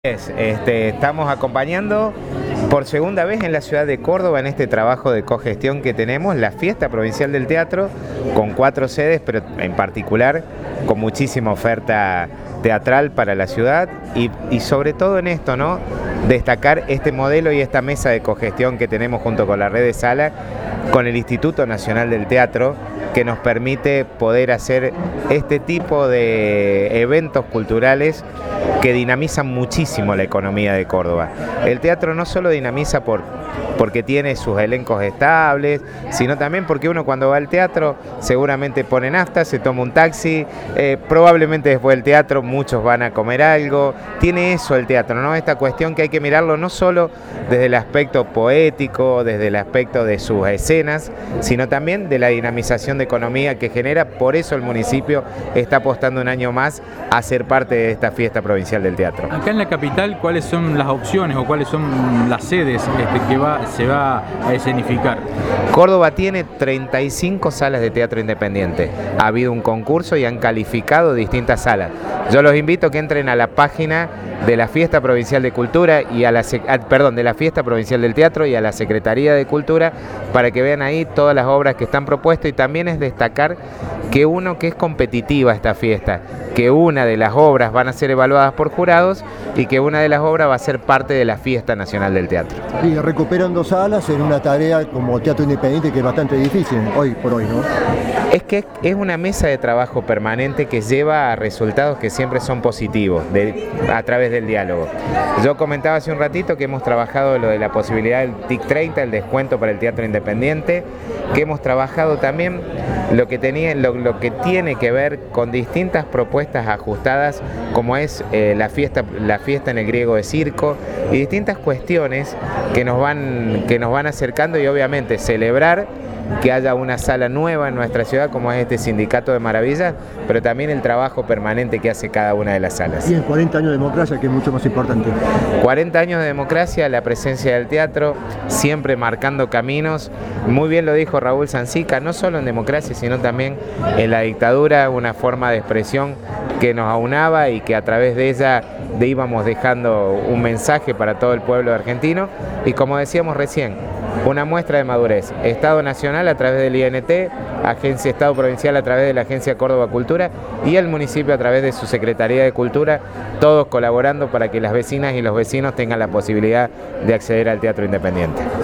Estamos acompañando por segunda vez en la ciudad de Córdoba en este trabajo de cogestión que tenemos, la Fiesta Provincial del Teatro, con 4 sedes, pero en particular con muchísima oferta teatral para la ciudad y sobre todo en esto, ¿no? Destacar este modelo y esta mesa de cogestión que tenemos junto con la red de sala, con el Instituto Nacional del Teatro, que nos permite poder hacer este tipo de eventos culturales que dinamizan muchísimo la economía de Córdoba. El teatro no solo dinamiza porque tiene sus elencos estables, sino también porque uno cuando va al teatro seguramente pone nafta, se toma un taxi, probablemente después del teatro muchos van a comer algo. Tiene eso el teatro, ¿no? Esta cuestión que hay que mirarlo no solo desde el aspecto poético, desde el aspecto de sus escenas, sino también de la dinamización de economía que genera. Por eso el municipio está apostando un año más a ser parte de esta Fiesta Provincial del Teatro. Acá en la capital, ¿cuáles son las opciones o cuáles son las sedes que se va a escenificar? Córdoba tiene 35 salas de teatro independiente. Ha habido un concurso y han calificado distintas salas. Yo los invito a que entren a la página de la Fiesta Provincial de Cultura y de la Fiesta Provincial del Teatro y a la Secretaría de Cultura para que vean ahí todas las obras que están propuestas. Y también es destacar que es competitiva esta fiesta, que una de las obras van a ser evaluadas por jurados y que una de las obras va a ser parte de la Fiesta Nacional del Teatro. Y recuperan 2 salas en una tarea como teatro independiente que es bastante difícil hoy por hoy, ¿no? Es que es una mesa de trabajo permanente que lleva a resultados que siempre son positivos a través del diálogo. Yo comentaba hace un ratito que hemos trabajado lo de la posibilidad del TIC 30, el descuento para el teatro independiente, que hemos trabajado también lo que tiene que ver con distintas propuestas ajustadas, como es la fiesta en el griego de circo, y distintas cuestiones que nos van acercando, y obviamente celebrar que haya una sala nueva en nuestra ciudad como es este Sindicato de Maravillas, pero también el trabajo permanente que hace cada una de las salas. Y en 40 años de democracia, que es mucho más importante. 40 años de democracia, la presencia del teatro, siempre marcando caminos. Muy bien lo dijo Raúl Sancica, no solo en democracia, sino también en la dictadura, una forma de expresión que nos aunaba y que a través de ella íbamos dejando un mensaje para todo el pueblo argentino. Y como decíamos recién, una muestra de madurez. Estado Nacional a través del INT, Estado Provincial a través de la Agencia Córdoba Cultura y el municipio a través de su Secretaría de Cultura, todos colaborando para que las vecinas y los vecinos tengan la posibilidad de acceder al teatro independiente.